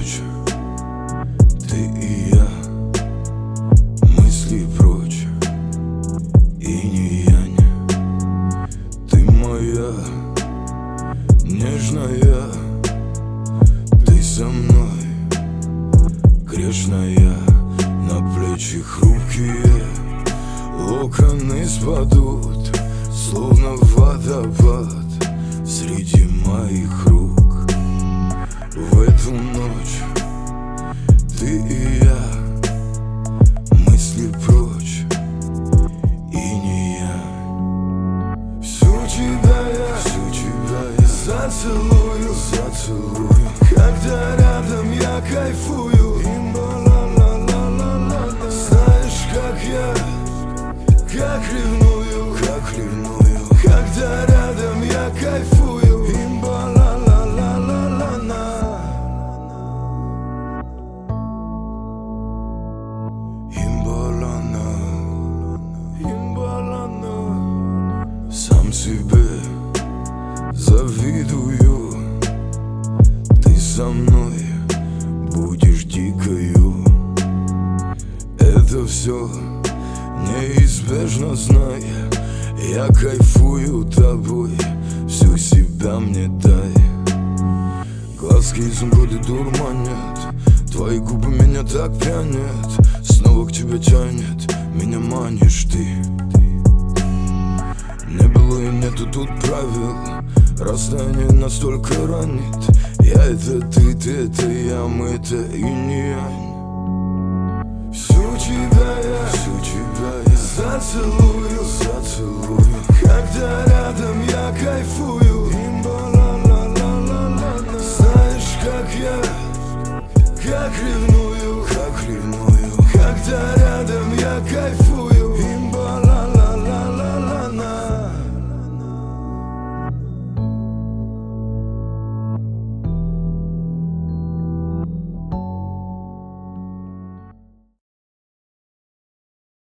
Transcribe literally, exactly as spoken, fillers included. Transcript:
ночь, ты и я, мысли прочь, инь и янь. Ты моя, нежная, ты со мной, грешная. На плечи хрупкие локоны спадут, словно водопад среди моих рук. В эту ночь ты и я, мысли прочь, инь и янь. Всю тебя я, всю тебя я зацелую, зацелую. Когда рядом я кайфую. Знаешь, как я, как ревную, как ревную. Когда рядом я кайфую. Сам себе завидую. Ты со мной будешь дикою. Это все неизбежно, знай. Я кайфую тобой, всю себя мне дай. Глазки изумруды дурманят, твои губы меня так пьянят. Снова к тебе тянет, меня манишь ты. Не было и нету тут правил, расстояние настолько ранит. Я это ты, ты это я, мы это инь и янь. Всю тебя я, всю тебя я зацелую, зацелую. Когда рядом я кайфую. Знаешь, как я, как ревную.